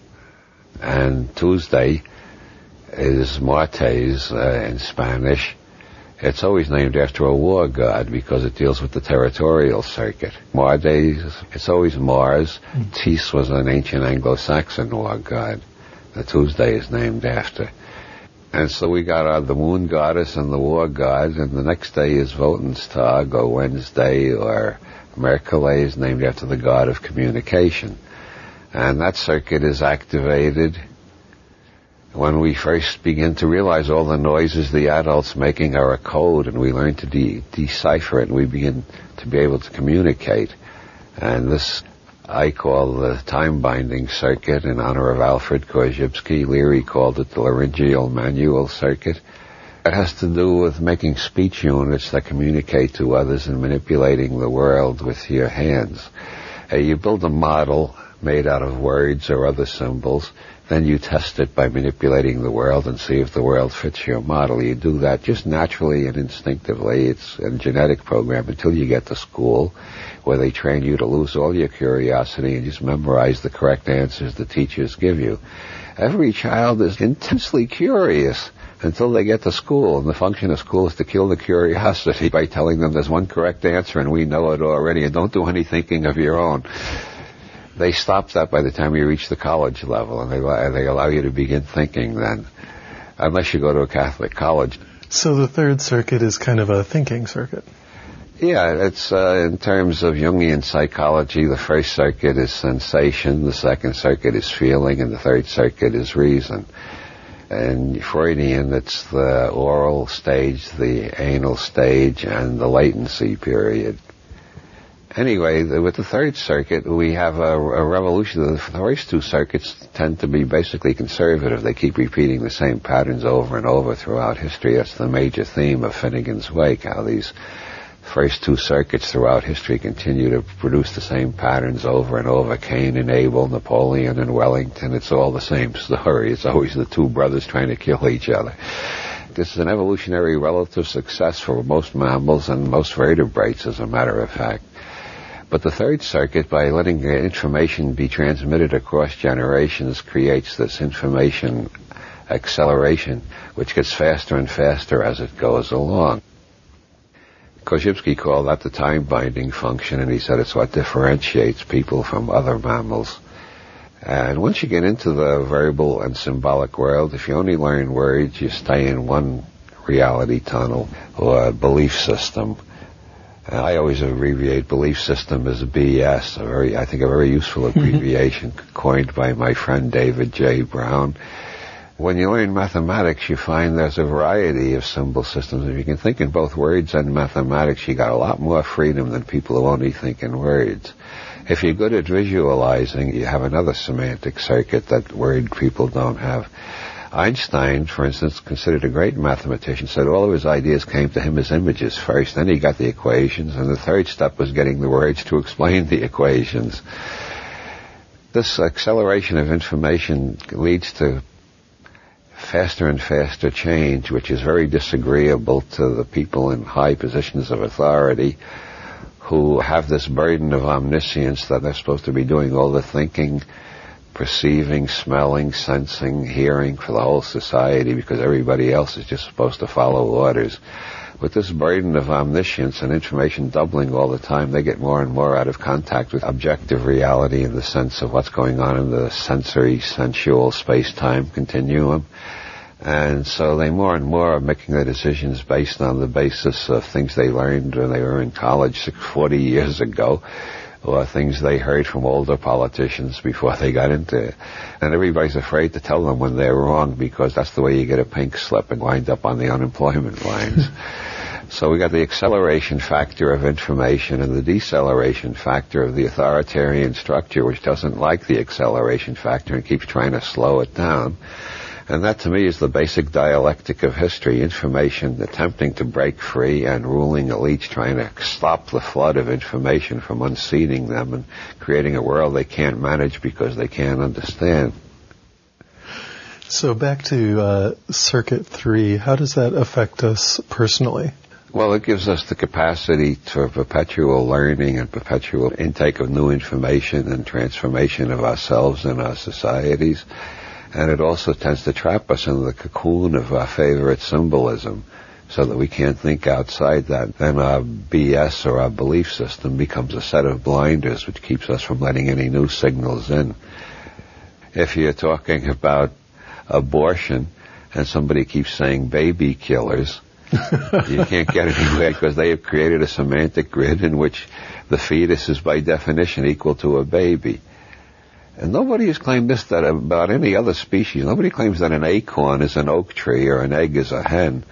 And Tuesday is Martes uh, in Spanish. It's always named after a war god because it deals with the territorial circuit. Mardes, it's always Mars. Mm. Tis was an ancient Anglo-Saxon war god. The Tuesday is named after. And so we got uh, the moon goddess and the war god, and the next day is Wotenstag, or Wednesday, or Mercules, named after the god of communication. And that circuit is activated when we first begin to realize all the noises the adults making are a code, and we learn to de- decipher it, and we begin to be able to communicate. And this I call the time-binding circuit in honor of Alfred Korzybski. Leary called it the laryngeal manual circuit. It has to do with making speech units that communicate to others and manipulating the world with your hands. Uh, you build a model made out of words or other symbols. Then you test it by manipulating the world and see if the world fits your model. You do that just naturally and instinctively. It's a genetic program until you get to school, where they train you to lose all your curiosity and just memorize the correct answers the teachers give you. Every child is intensely curious until they get to school, and the function of school is to kill the curiosity by telling them there's one correct answer and we know it already, and don't do any thinking of your own. They stop that by the time you reach the college level, and they, they allow you to begin thinking then, unless you go to a Catholic college. So the third circuit is kind of a thinking circuit. Yeah, it's uh, in terms of Jungian psychology, the first circuit is sensation, the second circuit is feeling, and the third circuit is reason. And Freudian, it's the oral stage, the anal stage, and the latency period. Anyway, the, with the third circuit, we have a, a revolution. The first two circuits tend to be basically conservative. They keep repeating the same patterns over and over throughout history. That's the major theme of Finnegan's Wake, how these first two circuits throughout history continue to produce the same patterns over and over. Cain and Abel, Napoleon and Wellington. It's all the same story. It's always the two brothers trying to kill each other. This is an evolutionary relative success for most mammals and most vertebrates, as a matter of fact. But the third circuit, by letting information be transmitted across generations, creates this information acceleration, which gets faster and faster as it goes along. Korzybski called that the time-binding function, and he said it's what differentiates people from other mammals. And once you get into the verbal and symbolic world, if you only learn words, you stay in one reality tunnel or belief system. Uh, I always abbreviate belief system as a B S, a very, I think a very useful abbreviation coined by my friend David J. Brown. When you learn mathematics, you find there's a variety of symbol systems. If you can think in both words and mathematics, you got a lot more freedom than people who only think in words. If you're good at visualizing, you have another semantic circuit that word people don't have. Einstein, for instance, considered a great mathematician, said all of his ideas came to him as images first, then he got the equations, and the third step was getting the words to explain the equations. This acceleration of information leads to faster and faster change, which is very disagreeable to the people in high positions of authority who have this burden of omniscience that they're supposed to be doing all the thinking, perceiving, smelling, sensing, hearing for the whole society, because everybody else is just supposed to follow orders. With this burden of omniscience and information doubling all the time, they get more and more out of contact with objective reality in the sense of what's going on in the sensory, sensual, space-time continuum. And so they more and more are making their decisions based on the basis of things they learned when they were in college forty years ago, or things they heard from older politicians before they got into it. And everybody's afraid to tell them when they're wrong, because that's the way you get a pink slip and wind up on the unemployment lines. So we got the acceleration factor of information and the deceleration factor of the authoritarian structure, which doesn't like the acceleration factor and keeps trying to slow it down. And that, to me, is the basic dialectic of history. Information attempting to break free and ruling elites trying to stop the flood of information from unseating them and creating a world they can't manage because they can't understand. So back to uh, Circuit three, how does that affect us personally? Well, it gives us the capacity for perpetual learning and perpetual intake of new information and transformation of ourselves and our societies. And it also tends to trap us in the cocoon of our favorite symbolism so that we can't think outside that. Then our B S or our belief system becomes a set of blinders which keeps us from letting any new signals in. If you're talking about abortion and somebody keeps saying baby killers, you can't get anywhere because they have created a semantic grid in which the fetus is by definition equal to a baby. And nobody has claimed this that about any other species. Nobody claims that an acorn is an oak tree or an egg is a hen.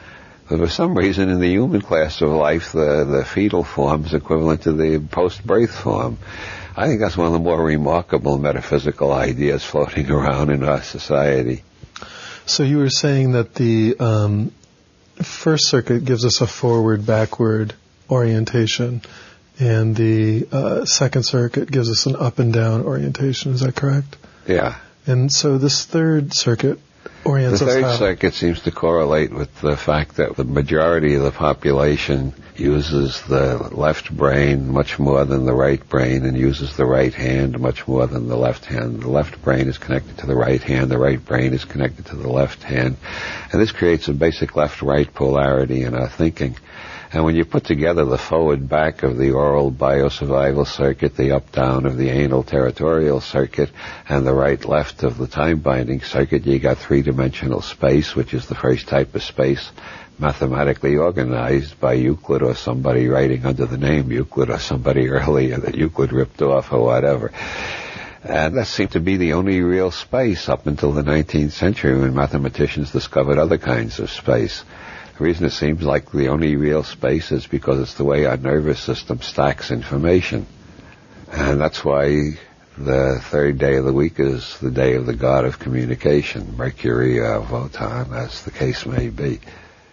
But for some reason, in the human class of life, the, the fetal form is equivalent to the post-birth form. I think that's one of the more remarkable metaphysical ideas floating around in our society. So you were saying that the um, first circuit gives us a forward-backward orientation, and the uh, second circuit gives us an up-and-down orientation. Is that correct? Yeah. And so this third circuit orients the us third how? circuit seems to correlate with the fact that the majority of the population uses the left brain much more than the right brain, and uses the right hand much more than the left hand. The left brain is connected to the right hand, the right brain is connected to the left hand, and this creates a basic left-right polarity in our thinking. And when you put together the forward-back of the oral biosurvival circuit, the up-down of the anal territorial circuit, and the right-left of the time-binding circuit, you got three-dimensional space, which is the first type of space mathematically organized by Euclid or somebody writing under the name Euclid, or somebody earlier that Euclid ripped off or whatever. And that seemed to be the only real space up until the nineteenth century, when mathematicians discovered other kinds of space. The reason it seems like the only real space is because it's the way our nervous system stacks information. And that's why the third day of the week is the day of the god of communication, Mercury or Wotan, as the case may be.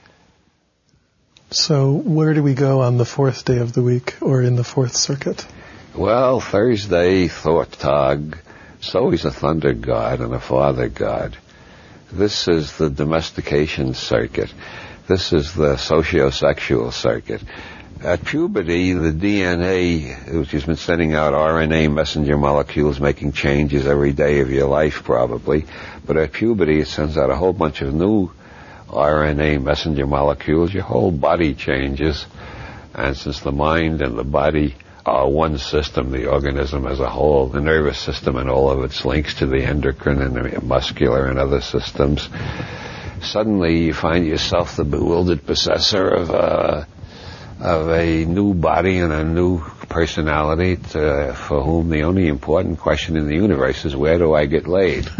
So where do we go on the fourth day of the week, or in the fourth circuit? Well, Thursday, Thortag, it's always a thunder god and a father god. This is the domestication circuit. This is the sociosexual circuit. At puberty, the D N A, which has been sending out R N A messenger molecules, making changes every day of your life probably, but at puberty it sends out a whole bunch of new R N A messenger molecules. Your whole body changes, and since the mind and the body are one system, the organism as a whole, the nervous system and all of its links to the endocrine and the muscular and other systems, suddenly you find yourself the bewildered possessor of a, of a new body and a new personality to, for whom the only important question in the universe is, where do I get laid?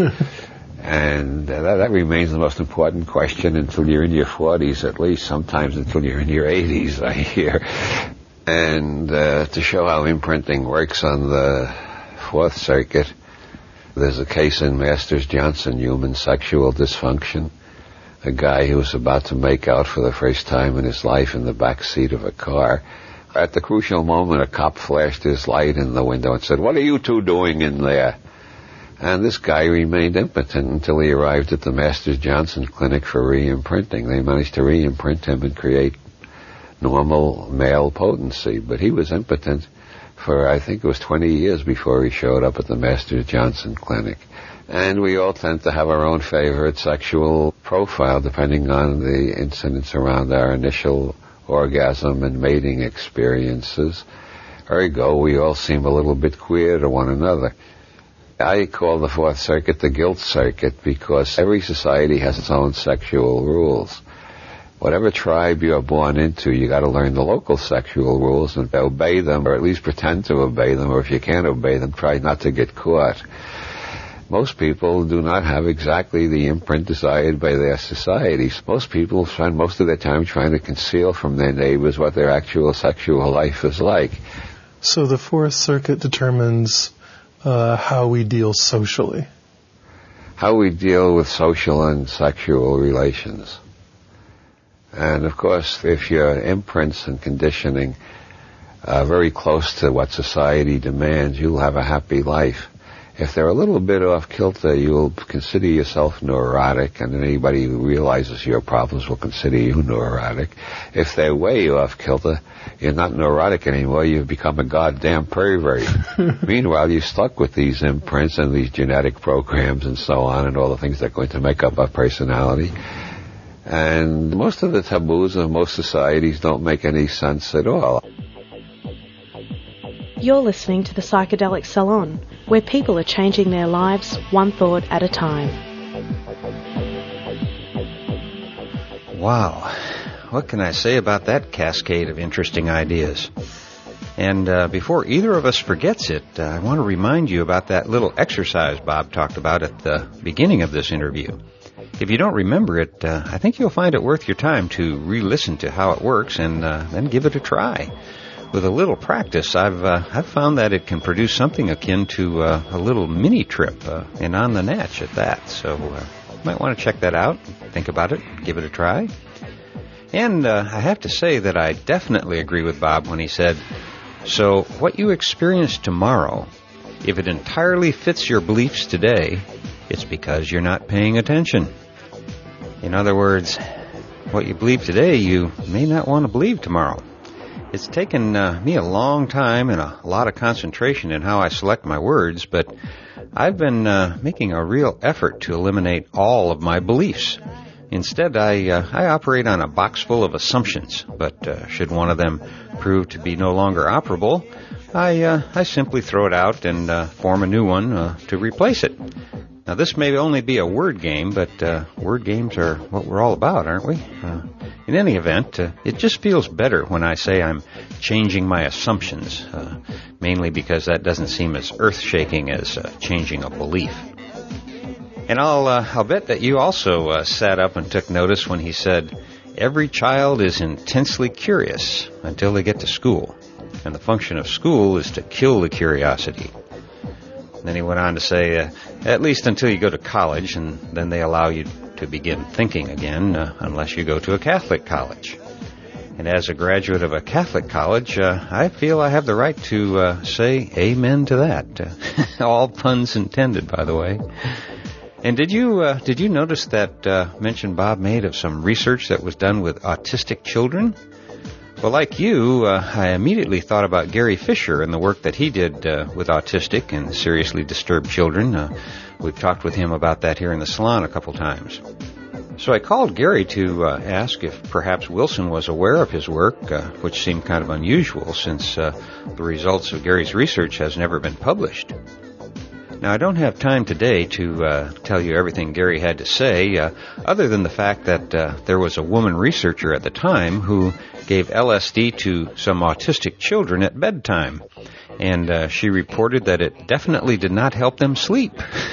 And uh, that, that remains the most important question until you're in your forties, at least, sometimes until you're in your eighties, I hear. And uh, to show how imprinting works on the fourth circuit, there's a case in Masters Johnson, human sexual dysfunction. A guy who was about to make out for the first time in his life in the back seat of a car. At the crucial moment, a cop flashed his light in the window and said, "What are you two doing in there?" And this guy remained impotent until he arrived at the Masters Johnson Clinic for re-imprinting. They managed to re-imprint him and create normal male potency, but he was impotent for, I think it was twenty years before he showed up at the Masters Johnson Clinic. And we all tend to have our own favorite sexual profile depending on the incidents around our initial orgasm and mating experiences. Ergo, we all seem a little bit queer to one another. I call the fourth circuit the guilt circuit because every society has its own sexual rules. Whatever tribe you're born into, you got to learn the local sexual rules and obey them, or at least pretend to obey them, or if you can't obey them, try not to get caught. Most people do not have exactly the imprint desired by their societies. Most people spend most of their time trying to conceal from their neighbors what their actual sexual life is like. So the fourth circuit determines uh, how we deal socially. How we deal with social and sexual relations. And of course, if your imprints and conditioning are very close to what society demands, you'll have a happy life. If they're a little bit off kilter, you'll consider yourself neurotic, and anybody who realizes your problems will consider you neurotic. If they're way off kilter, you're not neurotic anymore, you've become a goddamn pervert. Meanwhile, you're stuck with these imprints and these genetic programs and so on, and all the things that are going to make up our personality. And most of the taboos of most societies don't make any sense at all. You're listening to the Psychedelic Salon, where people are changing their lives one thought at a time. Wow. What can I say about that cascade of interesting ideas? And uh, before either of us forgets it, uh, I want to remind you about that little exercise Bob talked about at the beginning of this interview. If you don't remember it, uh, I think you'll find it worth your time to re-listen to how it works and uh, then give it a try. With a little practice, I've uh, I've found that it can produce something akin to uh, a little mini trip, uh, and on the natch at that. So uh, you might want to check that out, think about it, give it a try. And uh, I have to say that I definitely agree with Bob when he said, so what you experience tomorrow, if it entirely fits your beliefs today, it's because you're not paying attention. In other words, what you believe today, you may not want to believe tomorrow. It's taken uh, me a long time and a lot of concentration in how I select my words, but I've been uh, making a real effort to eliminate all of my beliefs. Instead, I uh, I operate on a box full of assumptions, but uh, should one of them prove to be no longer operable, I uh, I simply throw it out and uh, form a new one uh, to replace it. Now, this may only be a word game, but uh, word games are what we're all about, aren't we? Uh, in any event, uh, it just feels better when I say I'm changing my assumptions, uh, mainly because that doesn't seem as earth-shaking as uh, changing a belief. And I'll, uh, I'll bet that you also uh, sat up and took notice when he said, every child is intensely curious until they get to school, and the function of school is to kill the curiosity. Then he went on to say, uh, at least until you go to college, and then they allow you to begin thinking again, uh, unless you go to a Catholic college. And as a graduate of a Catholic college, uh, I feel I have the right to uh, say amen to that. Uh, all puns intended, by the way. And did you uh, did you notice that uh, mention Bob made of some research that was done with autistic children? Well, like you, uh, I immediately thought about Gary Fisher and the work that he did uh, with autistic and seriously disturbed children. Uh, we've talked with him about that here in the salon a couple times. So I called Gary to uh, ask if perhaps Wilson was aware of his work, uh, which seemed kind of unusual since uh, the results of Gary's research has never been published. Now, I don't have time today to uh, tell you everything Gary had to say, uh, other than the fact that uh, there was a woman researcher at the time who gave L S D to some autistic children at bedtime, and uh, she reported that it definitely did not help them sleep.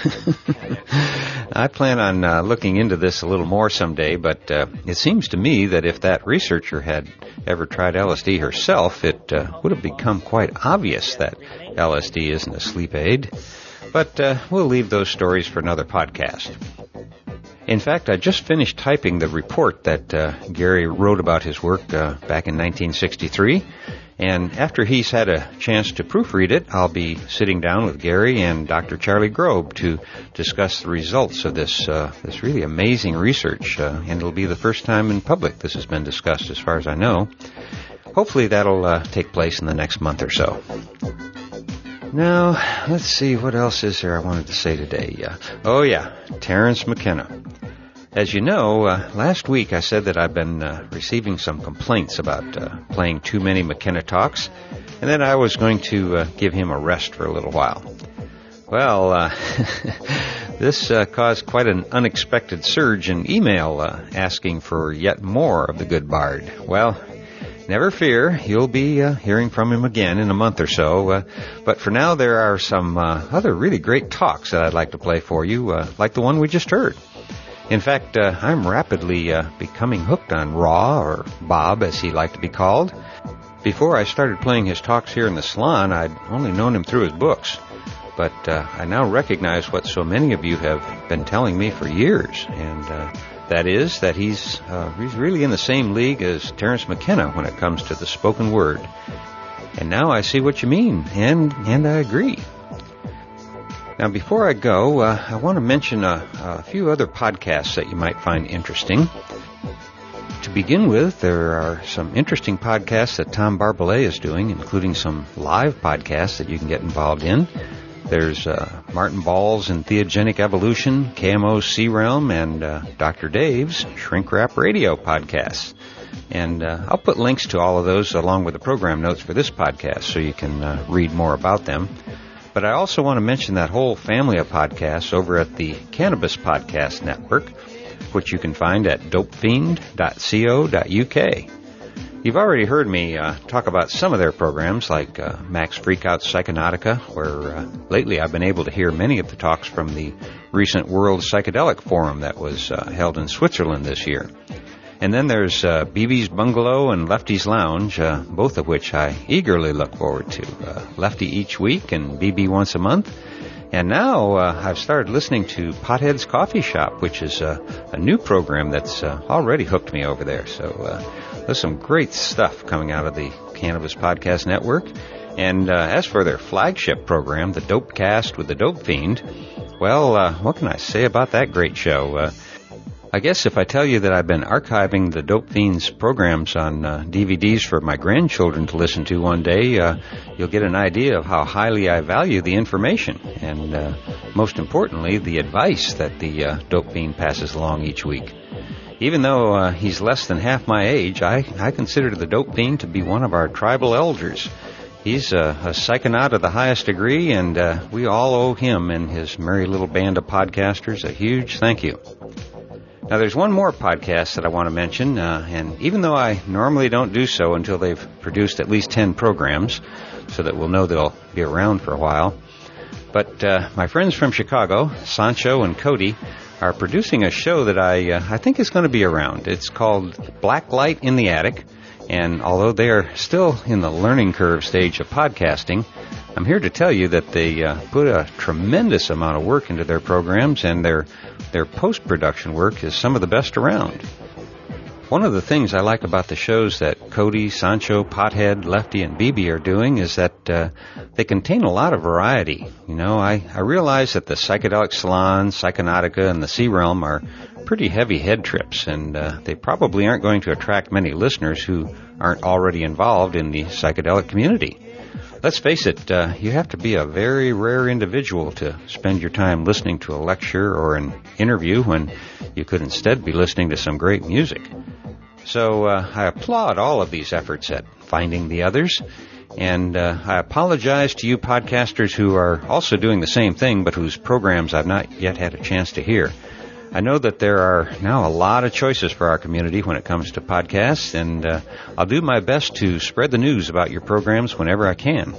I plan on uh, looking into this a little more someday, but uh, it seems to me that if that researcher had ever tried L S D herself, it uh, would have become quite obvious that L S D isn't a sleep aid. But uh, we'll leave those stories for another podcast. In fact, I just finished typing the report that uh, Gary wrote about his work uh, back in nineteen sixty-three. And after he's had a chance to proofread it, I'll be sitting down with Gary and Doctor Charlie Grobe to discuss the results of this uh, this really amazing research. Uh, and it'll be the first time in public this has been discussed, as far as I know. Hopefully that'll uh, take place in the next month or so. Now, let's see, what else is there I wanted to say today? Uh, oh, yeah, Terence McKenna. As you know, uh, last week I said that I've been uh, receiving some complaints about uh, playing too many McKenna talks, and that I was going to uh, give him a rest for a little while. Well, uh, this uh, caused quite an unexpected surge in email uh, asking for yet more of the good bard. Well, never fear, you'll be uh, hearing from him again in a month or so. Uh, but for now, there are some uh, other really great talks that I'd like to play for you, uh, like the one we just heard. In fact, uh, I'm rapidly uh, becoming hooked on Raw, or Bob, as he liked to be called. Before I started playing his talks here in the salon, I'd only known him through his books. But uh, I now recognize what so many of you have been telling me for years, and uh, that is that he's uh, he's really in the same league as Terence McKenna when it comes to the spoken word. And now I see what you mean, and and I agree. Now, before I go, uh, I want to mention a, a few other podcasts that you might find interesting. To begin with, there are some interesting podcasts that Tom Barbalet is doing, including some live podcasts that you can get involved in. There's uh, Martin Ball's and Theogenic Evolution, K M O's C-Realm, and uh, Doctor Dave's Shrink Wrap Radio podcasts. And uh, I'll put links to all of those along with the program notes for this podcast so you can uh, read more about them. But I also want to mention that whole family of podcasts over at the Cannabis Podcast Network, which you can find at dope fiend dot co dot uk. You've already heard me uh, talk about some of their programs, like uh, Max Freakout's Psychonautica, where uh, lately I've been able to hear many of the talks from the recent World Psychedelic Forum that was uh, held in Switzerland this year. And then there's uh, B B's Bungalow and Lefty's Lounge, uh, both of which I eagerly look forward to. Uh, Lefty each week and B B once a month. And now uh, I've started listening to Pothead's Coffee Shop, which is uh, a new program that's uh, already hooked me over there. So uh, there's some great stuff coming out of the Cannabis Podcast Network. And uh, as for their flagship program, the Dopecast with the Dope Fiend, well, uh, what can I say about that great show? Uh, I guess if I tell you that I've been archiving the Dope Fiend's programs on uh, D V Ds for my grandchildren to listen to one day, uh, you'll get an idea of how highly I value the information and, uh, most importantly, the advice that the uh, Dope Fiend passes along each week. Even though uh, he's less than half my age, I, I consider the Dope Fiend to be one of our tribal elders. He's uh, a psychonaut of the highest degree, and uh, we all owe him and his merry little band of podcasters a huge thank you. Now, there's one more podcast that I want to mention, uh, and even though I normally don't do so until they've produced at least ten programs, so that we'll know they'll be around for a while, but uh, my friends from Chicago, Sancho and Cody, are producing a show that I uh, I think is going to be around. It's called Black Light in the Attic, and although they are still in the learning curve stage of podcasting, I'm here to tell you that they uh, put a tremendous amount of work into their programs, and their their post-production work is some of the best around. One of the things I like about the shows that Cody, Sancho, Pothead, Lefty, and B B are doing is that uh, they contain a lot of variety. You know, I, I realize that the Psychedelic Salon, Psychonautica, and the Sea Realm are pretty heavy head trips, and uh, they probably aren't going to attract many listeners who aren't already involved in the psychedelic community. Let's face it, uh, you have to be a very rare individual to spend your time listening to a lecture or an interview when you could instead be listening to some great music. So uh, I applaud all of these efforts at finding the others, and uh, I apologize to you podcasters who are also doing the same thing but whose programs I've not yet had a chance to hear. I know that there are now a lot of choices for our community when it comes to podcasts, and uh, I'll do my best to spread the news about your programs whenever I can.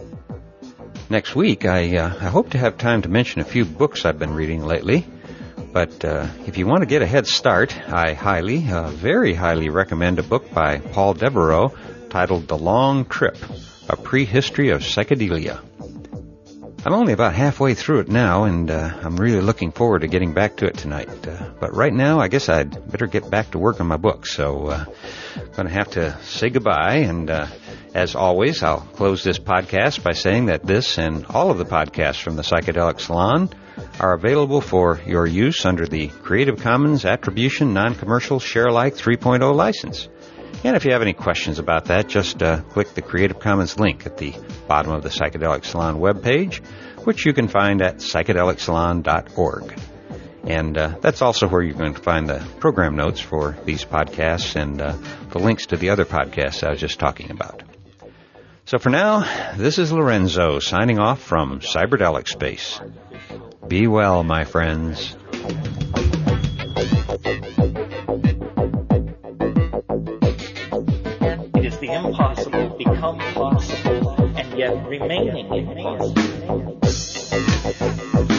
Next week, I, uh, I hope to have time to mention a few books I've been reading lately, but uh, if you want to get a head start, I highly, uh, very highly recommend a book by Paul Devereaux titled The Long Trip, A Prehistory of Psychedelia. I'm only about halfway through it now, and uh, I'm really looking forward to getting back to it tonight. Uh, but right now, I guess I'd better get back to work on my book, so uh, I'm going to have to say goodbye. And uh, as always, I'll close this podcast by saying that this and all of the podcasts from the Psychedelic Salon are available for your use under the Creative Commons Attribution Non-Commercial Share-alike three point oh license. And if you have any questions about that, just uh, click the Creative Commons link at the bottom of the Psychedelic Salon webpage, which you can find at psychedelic salon dot org. And uh, that's also where you're going to find the program notes for these podcasts and uh, the links to the other podcasts I was just talking about. So for now, this is Lorenzo signing off from Cyberdelic Space. Be well, my friends. The impossible become possible and yet remaining impossible.